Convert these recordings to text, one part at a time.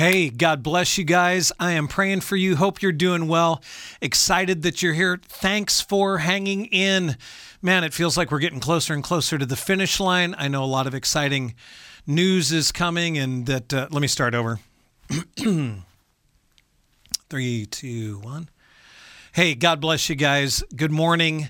Hey, God bless you guys. I am praying for you. Hope you're doing well. Excited that you're here. Thanks for hanging in. Man, it feels like we're getting closer and closer to the finish line. I know a lot of exciting news is coming, and that, let me start over. 3, 2, 1. Hey, God bless you guys. Good morning.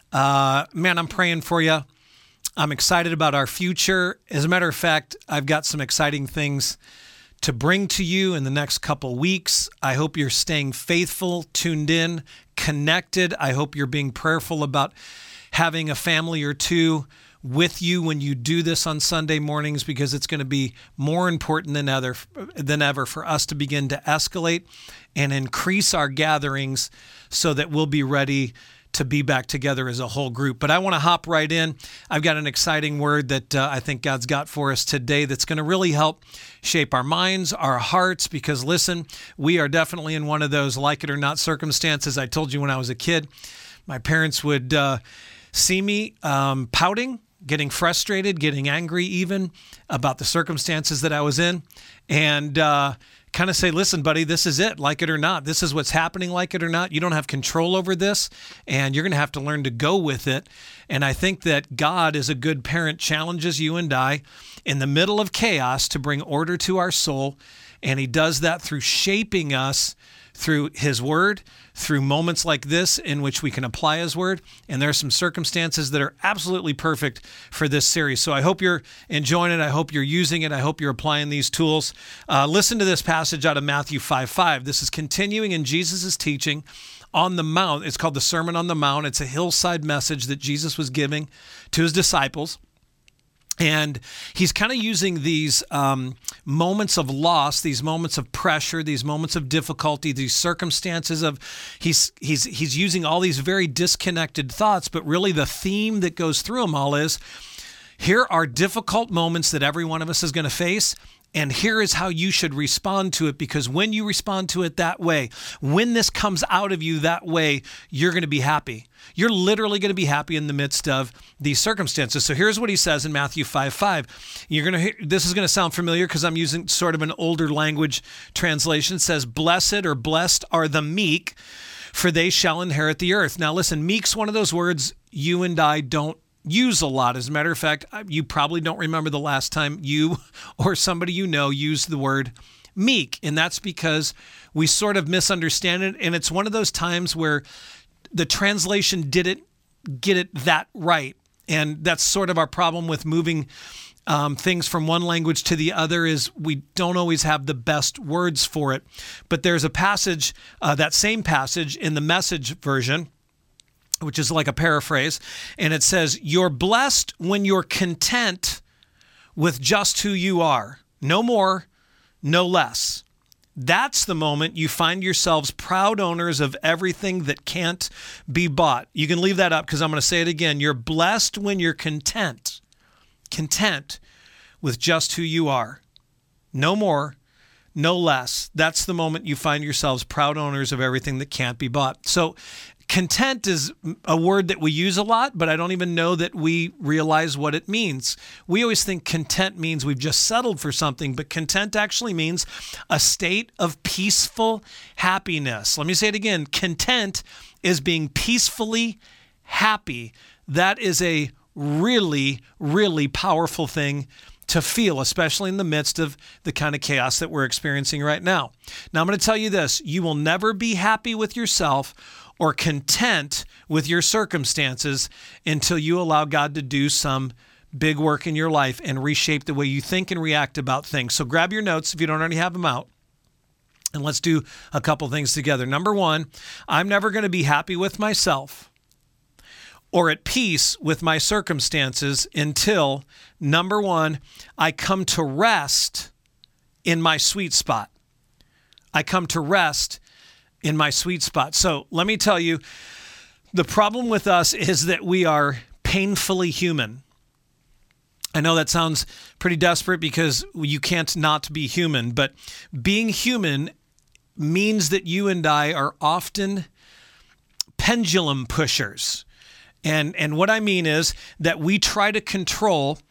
Man, I'm praying for you. I'm excited about our future. As a matter of fact, I've got some exciting things to bring to you in the next couple weeks. I hope you're staying faithful, tuned in, connected. I hope you're being prayerful about having a family or two with you when you do this on Sunday mornings, because it's going to be more important than ever for us to begin to escalate and increase our gatherings so that we'll be ready to be back together as a whole group. But I want to hop right in. I've got an exciting word that I think God's got for us today that's going to really help shape our minds, our hearts, because listen, we are definitely in one of those like it or not circumstances. I told you when I was a kid, my parents would see me pouting, getting frustrated, getting angry even about the circumstances that I was in, and kind of say, listen, buddy, this is it, like it or not. This is what's happening, like it or not. You don't have control over this, and you're going to have to learn to go with it. And I think that God, as a good parent, challenges you and I in the middle of chaos to bring order to our soul, and he does that through shaping us through his word, through moments like this in which we can apply his word. And there are some circumstances that are absolutely perfect for this series. So I hope you're enjoying it. I hope you're using it. I hope you're applying these tools. Listen to this passage out of Matthew 5:5. This is continuing in Jesus' teaching on the Mount. It's called the Sermon on the Mount. It's a hillside message that Jesus was giving to his disciples. And he's kind of using these moments of loss, these moments of pressure, these moments of difficulty, these circumstances of, he's using all these very disconnected thoughts, but really the theme that goes through them all is, here are difficult moments that every one of us is going to face, and here is how you should respond to it, because when you respond to it that way, when this comes out of you that way, you're going to be happy. You're literally going to be happy in the midst of these circumstances. So here's what he says in Matthew 5:5. You're going to hear, this is going to sound familiar because I'm using sort of an older language translation. It says, "Blessed or blessed are the meek, for they shall inherit the earth." Now listen, meek's one of those words you and I don't use a lot. As a matter of fact, you probably don't remember the last time you or somebody you know used the word meek. And that's because we sort of misunderstand it. And it's one of those times where the translation didn't get it that right. And that's sort of our problem with moving things from one language to the other, is we don't always have the best words for it. But there's a passage, that same passage in the Message version, which is like a paraphrase, and it says, "You're blessed when you're content with just who you are. No more, no less. That's the moment you find yourselves proud owners of everything that can't be bought." You can leave that up because I'm going to say it again. You're blessed when you're content with just who you are. No more, no less. That's the moment you find yourselves proud owners of everything that can't be bought. So content is a word that we use a lot, but I don't even know that we realize what it means. We always think content means we've just settled for something, but content actually means a state of peaceful happiness. Let me say it again. Content is being peacefully happy. That is a really, really powerful thing to feel, especially in the midst of the kind of chaos that we're experiencing right now. Now, I'm going to tell you this. You will never be happy with yourself or content with your circumstances until you allow God to do some big work in your life and reshape the way you think and react about things. So grab your notes if you don't already have them out, and let's do a couple things together. Number one, I'm never going to be happy with myself or at peace with my circumstances until, number one, I come to rest in my sweet spot. I come to rest in my sweet spot. So let me tell you, the problem with us is that we are painfully human. I know that sounds pretty desperate because you can't not be human, but being human means that you and I are often pendulum pushers. And what I mean is that we try to control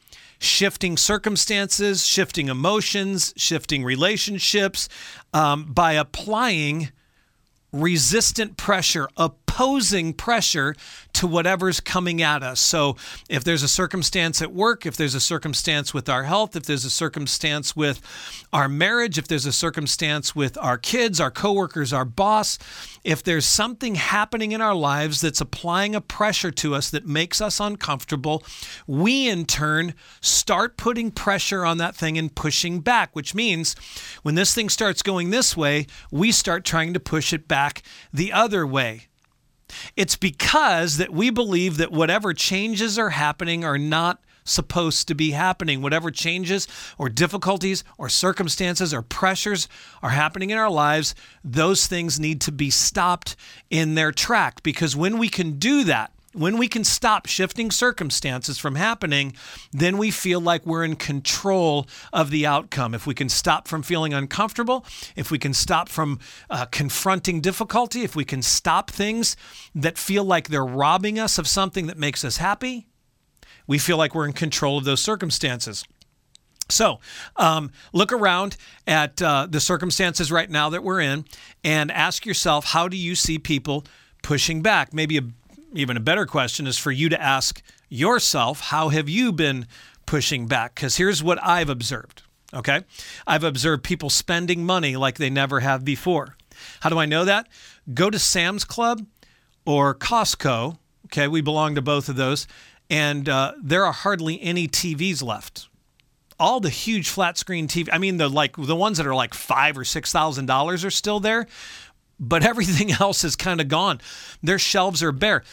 shifting circumstances, shifting emotions, shifting relationships, by applying resistant pressure, opposing pressure to whatever's coming at us. So if there's a circumstance at work, if there's a circumstance with our health, if there's a circumstance with our marriage, if there's a circumstance with our kids, our coworkers, our boss, if there's something happening in our lives that's applying a pressure to us that makes us uncomfortable, we in turn start putting pressure on that thing and pushing back, which means when this thing starts going this way, we start trying to push it back the other way. It's because that we believe that whatever changes are happening are not supposed to be happening. Whatever changes or difficulties or circumstances or pressures are happening in our lives, those things need to be stopped in their track. Because when we can do that, when we can stop shifting circumstances from happening, then we feel like we're in control of the outcome. If we can stop from feeling uncomfortable, if we can stop from confronting difficulty, if we can stop things that feel like they're robbing us of something that makes us happy, we feel like we're in control of those circumstances. So look around at the circumstances right now that we're in and ask yourself, how do you see people pushing back? Maybe even a better question is for you to ask yourself, how have you been pushing back? Because here's what I've observed, okay? I've observed people spending money like they never have before. How do I know that? Go to Sam's Club or Costco, okay? We belong to both of those, and there are hardly any TVs left. All the huge flat screen TV, I mean, the ones that are like $5,000 or $6,000 are still there, but everything else is kind of gone. Their shelves are bare.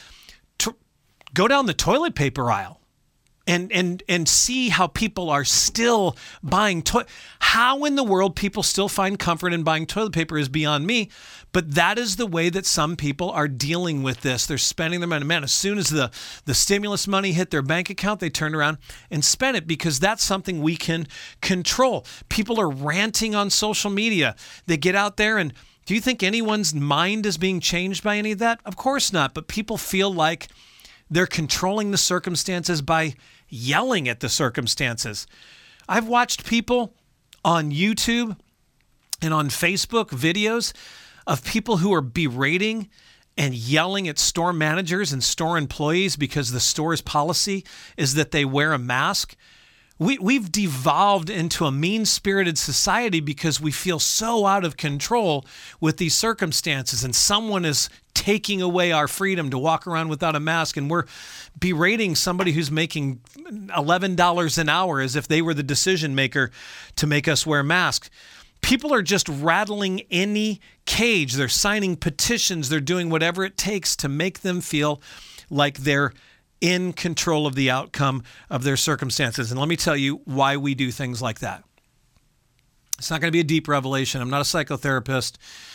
Go down the toilet paper aisle and see how people are still buying how in the world people still find comfort in buying toilet paper is beyond me. But that is the way that some people are dealing with this. They're spending their money. Man, as soon as the stimulus money hit their bank account, they turn around and spend it because that's something we can control. People are ranting on social media. They get out there and do you think anyone's mind is being changed by any of that? Of course not. But people feel like they're controlling the circumstances by yelling at the circumstances. I've watched people on YouTube and on Facebook videos of people who are berating and yelling at store managers and store employees because the store's policy is that they wear a mask. We've devolved into a mean-spirited society because we feel so out of control with these circumstances, and someone is taking away our freedom to walk around without a mask, and we're berating somebody who's making $11 an hour as if they were the decision maker to make us wear masks. People are just rattling any cage. They're signing petitions. They're doing whatever it takes to make them feel like they're in control of the outcome of their circumstances. And let me tell you why we do things like that. It's not going to be a deep revelation. I'm not a psychotherapist,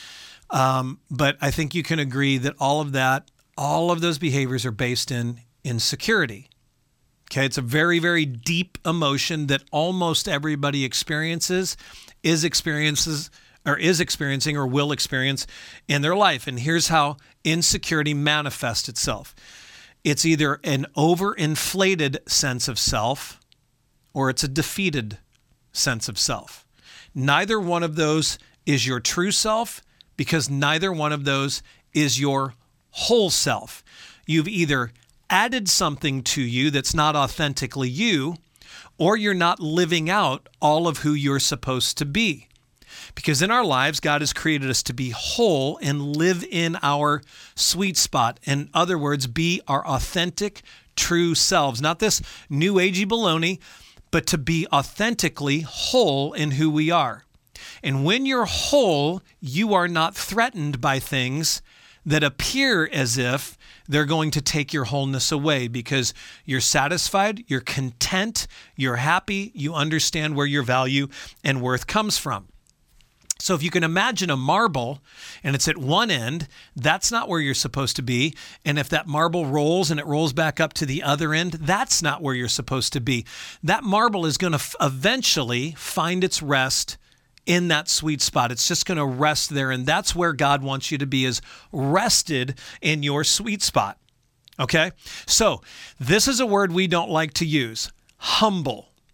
but I think you can agree that all of those behaviors are based in insecurity. Okay, it's a very, very deep emotion that almost everybody experiences, is experiencing or will experience in their life. And here's how insecurity manifests itself. It's either an overinflated sense of self or it's a defeated sense of self. Neither one of those is your true self because neither one of those is your whole self. You've either added something to you that's not authentically you, or you're not living out all of who you're supposed to be. Because in our lives, God has created us to be whole and live in our sweet spot. In other words, be our authentic, true selves. Not this new agey baloney, but to be authentically whole in who we are. And when you're whole, you are not threatened by things that appear as if they're going to take your wholeness away because you're satisfied, you're content, you're happy, you understand where your value and worth comes from. So if you can imagine a marble and it's at one end, that's not where you're supposed to be. And if that marble rolls and it rolls back up to the other end, that's not where you're supposed to be. That marble is going to eventually find its rest in that sweet spot. It's just going to rest there. And that's where God wants you to be, is rested in your sweet spot. Okay? So this is a word we don't like to use, humble.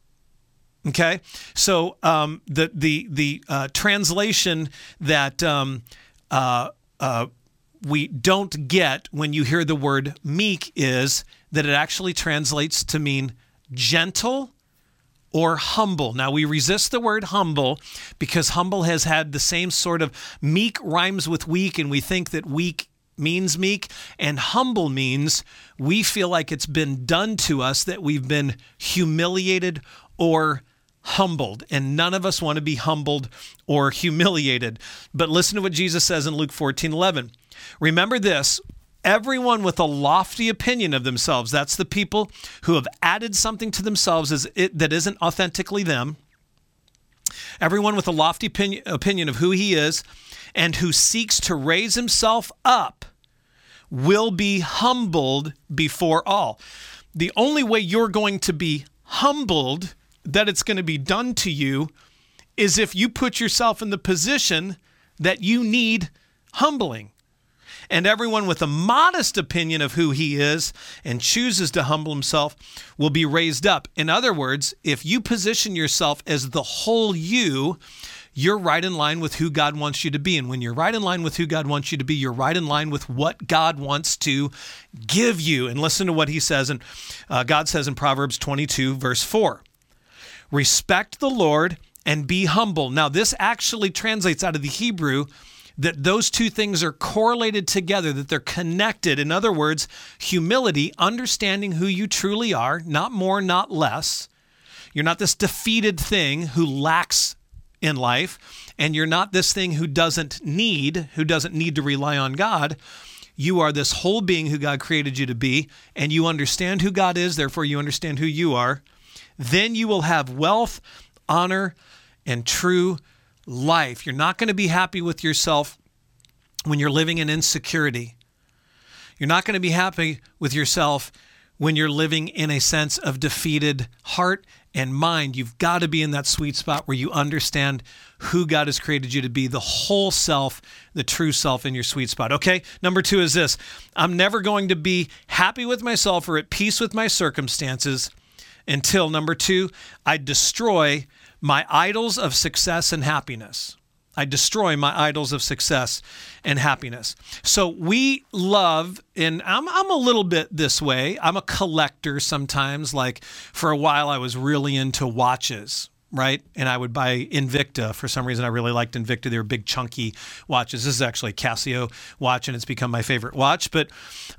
Okay, so the translation that we don't get when you hear the word meek is that it actually translates to mean gentle or humble. Now, we resist the word humble because humble has had the same sort of meek rhymes with weak, and we think that weak means meek, and humble means we feel like it's been done to us, that we've been humiliated or humbled, and none of us want to be humbled or humiliated. But listen to what Jesus says in Luke 14:11. Remember this, everyone with a lofty opinion of themselves, that's the people who have added something to themselves that isn't authentically them. Everyone with a lofty opinion of who he is and who seeks to raise himself up will be humbled before all. The only way you're going to be humbled, that it's going to be done to you, is if you put yourself in the position that you need humbling. And everyone with a modest opinion of who he is and chooses to humble himself will be raised up. In other words, if you position yourself as the whole you're right in line with who God wants you to be. And when you're right in line with who God wants you to be, you're right in line with what God wants to give you. And listen to what he says. And God says in Proverbs 22, verse 4, respect the Lord and be humble. Now, this actually translates out of the Hebrew that those two things are correlated together, that they're connected. In other words, humility, understanding who you truly are, not more, not less. You're not this defeated thing who lacks in life, and you're not this thing who doesn't need to rely on God. You are this whole being who God created you to be, and you understand who God is, therefore you understand who you are. Then you will have wealth, honor, and true life. You're not going to be happy with yourself when you're living in insecurity. You're not going to be happy with yourself when you're living in a sense of defeated heart and mind. You've got to be in that sweet spot where you understand who God has created you to be, the whole self, the true self in your sweet spot. Okay, number 2 is this. I'm never going to be happy with myself or at peace with my circumstances until, number 2, I destroy my idols of success and happiness. I destroy my idols of success and happiness. So we love, and I'm a little bit this way. I'm a collector sometimes. Like for a while, I was really into watches, right? And I would buy Invicta. For some reason, I really liked Invicta. They were big, chunky watches. This is actually a Casio watch, and it's become my favorite watch. But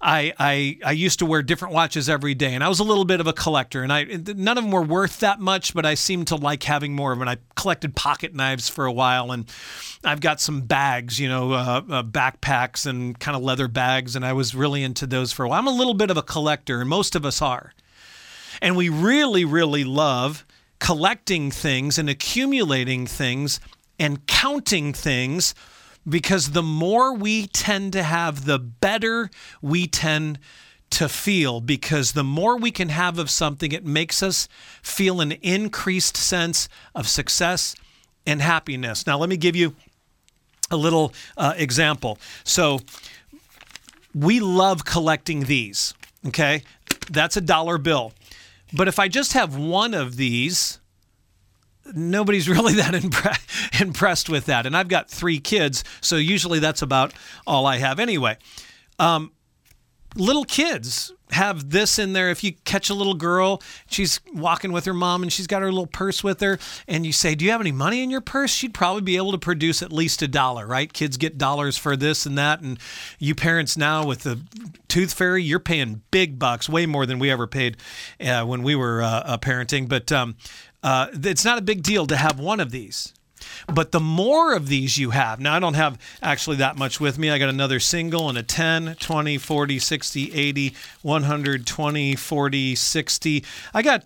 I used to wear different watches every day, and I was a little bit of a collector. And none of them were worth that much, but I seemed to like having more of them. I collected pocket knives for a while, and I've got some bags, backpacks and kind of leather bags, and I was really into those for a while. I'm a little bit of a collector, and most of us are. And we really, really love collecting things and accumulating things and counting things, because the more we tend to have, the better we tend to feel, because the more we can have of something, it makes us feel an increased sense of success and happiness. Now, let me give you a little example. So we love collecting these, okay? That's a dollar bill. But if I just have one of these, nobody's really that impressed with that. And I've got 3 kids, so usually that's about all I have anyway. Little kids have this in there. If you catch a little girl, she's walking with her mom and she's got her little purse with her, and you say, do you have any money in your purse? She'd probably be able to produce at least $1, right? Kids get dollars for this and that. And you parents now with the Tooth Fairy, you're paying big bucks, way more than we ever paid when we were parenting. But it's not a big deal to have one of these. But the more of these you have, now I don't have actually that much with me. I got another single and a 10, 20, 40, 60, 80, 100, 20, 40, 60. I got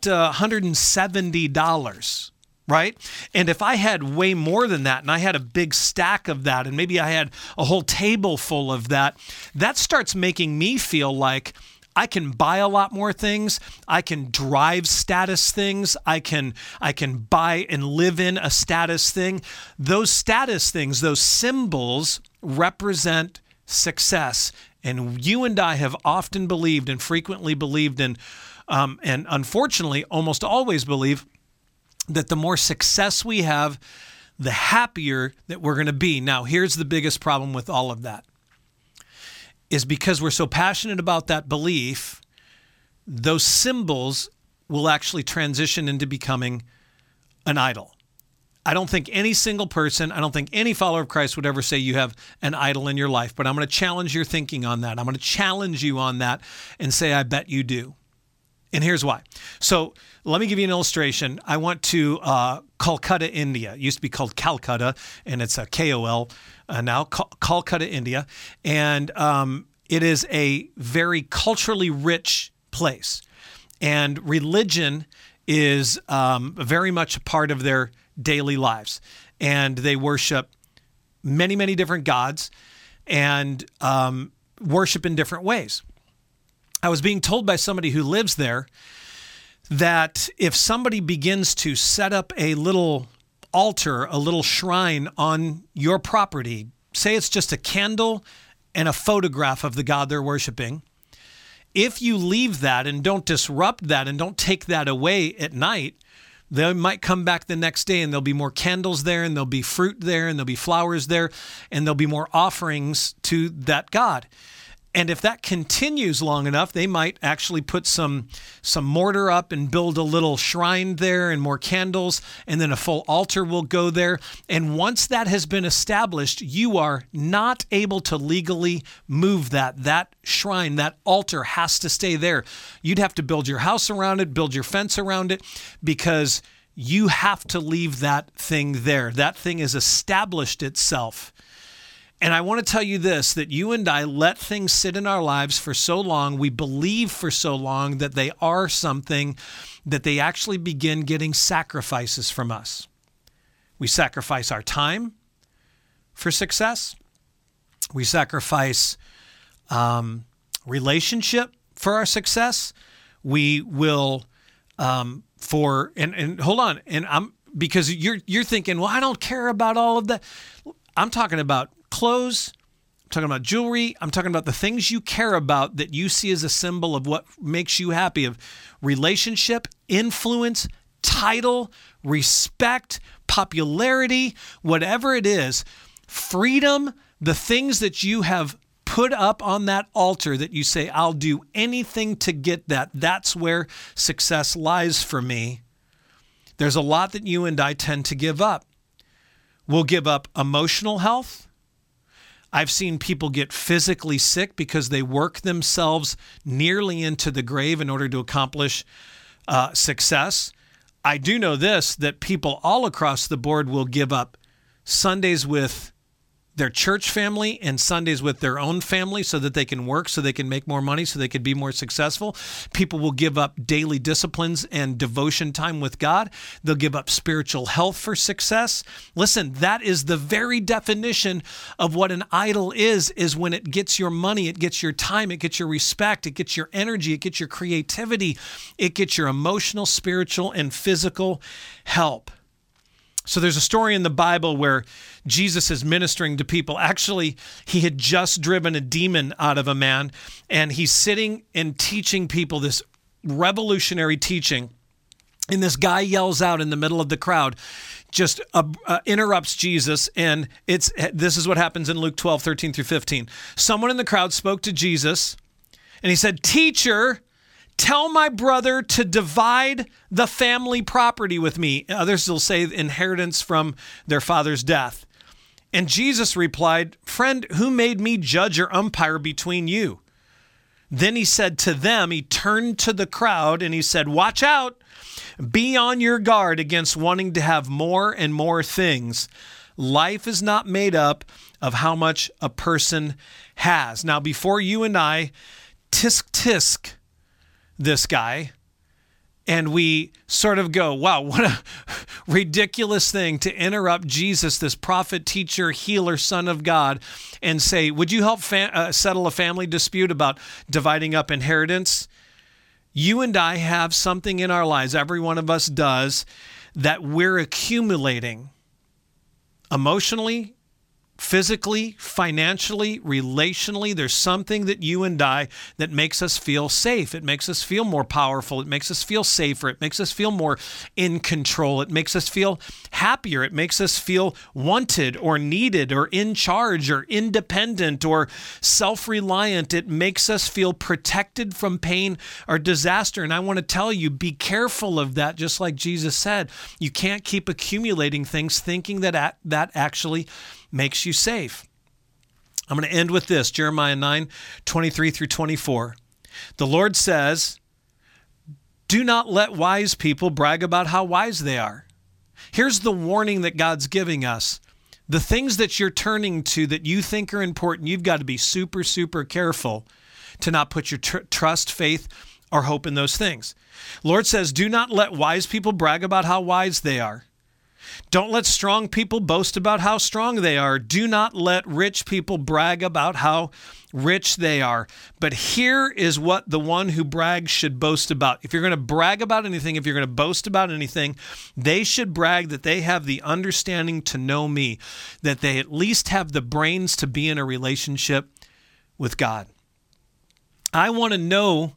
$170, right? And if I had way more than that, and I had a big stack of that, and maybe I had a whole table full of that, that starts making me feel like I can buy a lot more things. I can drive status things. I can buy and live in a status thing. Those status things, those symbols represent success. And you and I have often believed and frequently believed in, and unfortunately almost always believe, that the more success we have, the happier that we're going to be. Now, here's the biggest problem with all of that, is because we're so passionate about that belief, those symbols will actually transition into becoming an idol. I don't think any single person, I don't think any follower of Christ would ever say you have an idol in your life, but I'm going to challenge your thinking on that. I'm going to challenge you on that and say, I bet you do. And here's why. So let me give you an illustration. I went to Kolkata, India. It used to be called Calcutta, and it's a KOL now, Kolkata, India. And it is a very culturally rich place. And religion is very much a part of their daily lives. And they worship many, many different gods and worship in different ways. I was being told by somebody who lives there that if somebody begins to set up a little altar, a little shrine on your property, say it's just a candle and a photograph of the God they're worshiping, if you leave that and don't disrupt that and don't take that away at night, they might come back the next day and there'll be more candles there and there'll be fruit there and there'll be flowers there and there'll be more offerings to that God. And if that continues long enough, they might actually put some mortar up and build a little shrine there and more candles, and then a full altar will go there. And once that has been established, you are not able to legally move that. That shrine, that altar has to stay there. You'd have to build your house around it, build your fence around it, because you have to leave that thing there. That thing has established itself. And I want to tell you this, that you and I let things sit in our lives for so long, we believe for so long that they are something, that they actually begin getting sacrifices from us. We sacrifice our time for success. We sacrifice relationship for our success. We will and hold on, and because you're thinking, well, I don't care about all of that. I'm talking about clothes, I'm talking about jewelry, I'm talking about the things you care about that you see as a symbol of what makes you happy, of relationship, influence, title, respect, popularity, whatever it is, freedom, the things that you have put up on that altar that you say, I'll do anything to get that. That's where success lies for me. There's a lot that you and I tend to give up. We'll give up emotional health. I've seen people get physically sick because they work themselves nearly into the grave in order to accomplish success. I do know this, that people all across the board will give up Sundays with their church family and Sundays with their own family so that they can work, so they can make more money, so they can be more successful. People will give up daily disciplines and devotion time with God. They'll give up spiritual health for success. Listen, that is the very definition of what an idol is when it gets your money, it gets your time, it gets your respect, it gets your energy, it gets your creativity, it gets your emotional, spiritual, and physical help. So there's a story in the Bible where Jesus is ministering to people. Actually, he had just driven a demon out of a man, and he's sitting and teaching people this revolutionary teaching. And this guy yells out in the middle of the crowd, just interrupts Jesus. And this is what happens in Luke 12:13-15. Someone in the crowd spoke to Jesus, and he said, "Teacher, tell my brother to divide the family property with me." Others will say inheritance from their father's death. And Jesus replied, "Friend, who made me judge or umpire between you?" Then he said to them, he turned to the crowd and he said, "Watch out. Be on your guard against wanting to have more and more things. Life is not made up of how much a person has." Now, before you and I tisk this guy, and we sort of go, wow, what a ridiculous thing to interrupt Jesus, this prophet, teacher, healer, son of God, and say, would you help settle a family dispute about dividing up inheritance? You and I have something in our lives, every one of us does, that we're accumulating emotionally, physically, financially, relationally. There's something that you and I that makes us feel safe. It makes us feel more powerful. It makes us feel safer. It makes us feel more in control. It makes us feel happier. It makes us feel wanted or needed or in charge or independent or self-reliant. It makes us feel protected from pain or disaster. And I want to tell you, be careful of that. Just like Jesus said, you can't keep accumulating things thinking that that actually makes you safe. I'm going to end with this, Jeremiah 9:23-24. The Lord says, do not let wise people brag about how wise they are. Here's the warning that God's giving us. The things that you're turning to that you think are important, you've got to be super, super careful to not put your trust, faith, or hope in those things. Lord says, do not let wise people brag about how wise they are. Don't let strong people boast about how strong they are. Do not let rich people brag about how rich they are. But here is what the one who brags should boast about. If you're going to brag about anything, if you're going to boast about anything, they should brag that they have the understanding to know me, that they at least have the brains to be in a relationship with God. I want them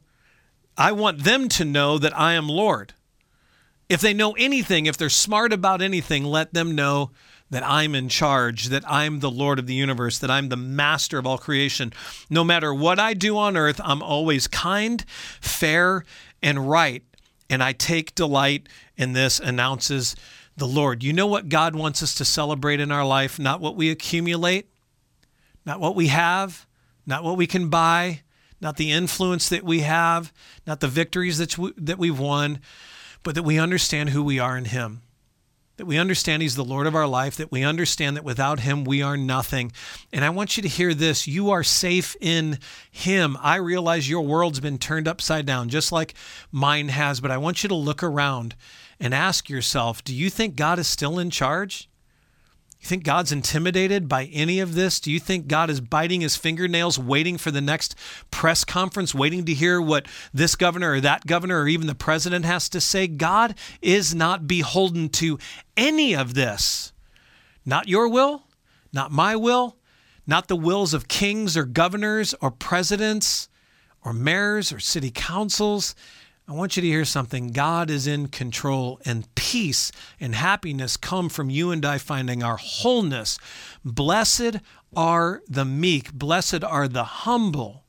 to know that I am Lord. If they know anything, if they're smart about anything, let them know that I'm in charge, that I'm the Lord of the universe, that I'm the master of all creation. No matter what I do on earth, I'm always kind, fair, and right. And I take delight in this, announces the Lord. You know what God wants us to celebrate in our life? Not what we accumulate, not what we have, not what we can buy, not the influence that we have, not the victories that we've won, but that we understand who we are in Him, that we understand He's the Lord of our life, that we understand that without Him we are nothing. And I want you to hear this. You are safe in Him. I realize your world's been turned upside down, just like mine has, but I want you to look around and ask yourself, do you think God is still in charge? You think God's intimidated by any of this? Do you think God is biting his fingernails, waiting for the next press conference, waiting to hear what this governor or that governor or even the president has to say? God is not beholden to any of this. Not your will, not my will, not the wills of kings or governors or presidents or mayors or city councils. I want you to hear something. God is in control, and peace and happiness come from you and I finding our wholeness. Blessed are the meek. Blessed are the humble,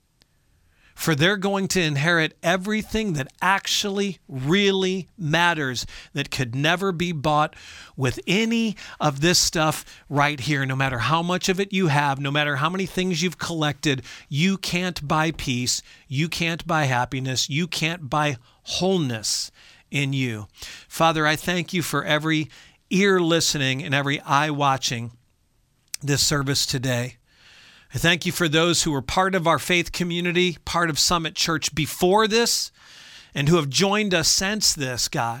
for they're going to inherit everything that actually really matters, that could never be bought with any of this stuff right here. No matter how much of it you have, no matter how many things you've collected, you can't buy peace, you can't buy happiness, you can't buy wholeness in you. Father, I thank you for every ear listening and every eye watching this service today. I thank you for those who were part of our faith community, part of Summit Church before this, and who have joined us since this, God.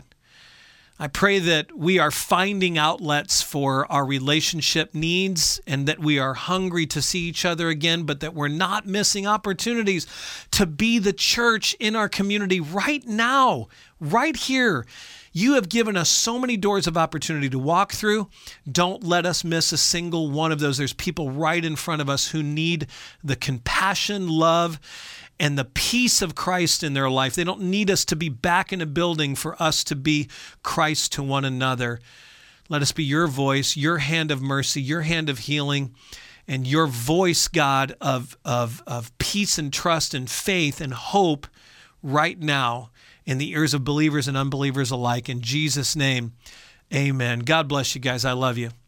I pray that we are finding outlets for our relationship needs and that we are hungry to see each other again, but that we're not missing opportunities to be the church in our community right now, right here. You have given us so many doors of opportunity to walk through. Don't let us miss a single one of those. There's people right in front of us who need the compassion, love, and the peace of Christ in their life. They don't need us to be back in a building for us to be Christ to one another. Let us be your voice, your hand of mercy, your hand of healing, and your voice, God, of peace and trust and faith and hope right now in the ears of believers and unbelievers alike. In Jesus' name, amen. God bless you guys. I love you.